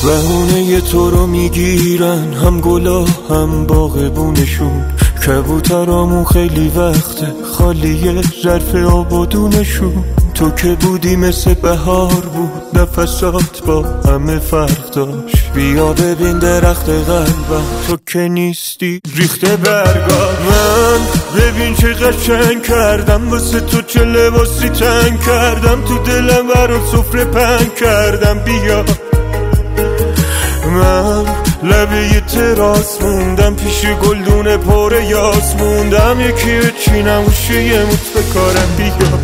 بهونه تو رو میگیرن هم گلا هم باغبونشون، کبوترامون خیلی وقته خالیه ظرف آبادونشون. تو که بودی مثل بهار بود، نفسات با همه فرق داشت. بیا ببین درخت قلبم، تو که نیستی ریخته برگا. من ببین چه قشنگ کردم واسه تو، چه لباسی تنگ کردم، تو دلم برات سفره پنگ کردم. بیا من لبه تراس موندم، پیش گلدون پر یاس موندم، یکی بچینم و یه موت بکارم. بیا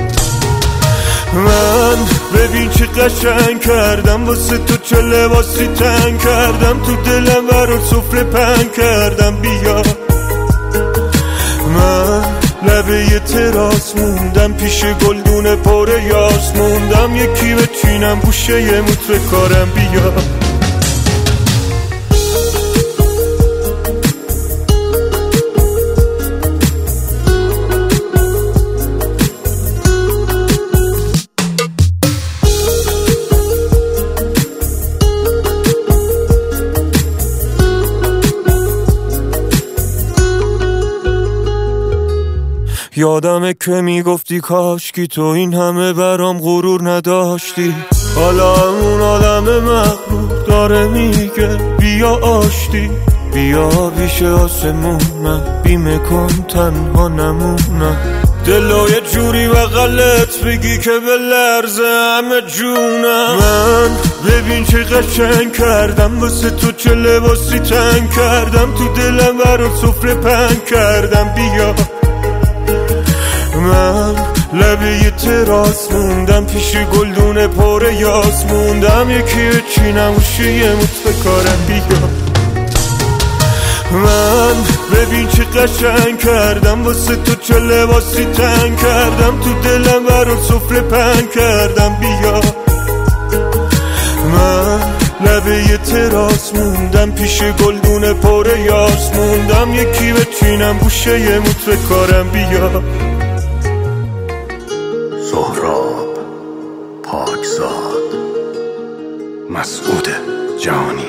من ببین چه قشنگ کردم واسه تو، چه لباسی تنگ کردم، تو دلم برات سفره پنگ کردم. بیا من لبه تراس موندم، پیش گلدون پر یاس موندم، یکی بچینم گوشه یه موت بکارم. بیا یادمه که میگفتی کاشکی تو این همه برام غرور نداشتی. حالا اون آدم مغرور داره میگه بیا آشتی. بیا پیش آسمون، من بیمه کن تنها نمونم. دلو یه جوری بغلت بگی که به لرزه همه جونم. من ببین چه قشنگ کردم واسه تو، چه لباسی تنگ کردم، تو دلم برات سفره پنگ کردم. بیا من لبه تراس موندم، پیش گلدون پر یاس موندم، یکی بچینم و یه موت بکارم. بیا من ببین چه قشنگ کردم واسه تو، چه لباسی تنگ کردم، تو دلم برات سفره پنگ کردم. بیا من لبه تراس موندم، پیش گلدون پر یاس موندم، یکی بچینم گوشه یه موت بکارم. بیا سهراب پاکزاد، مسعود جهانی.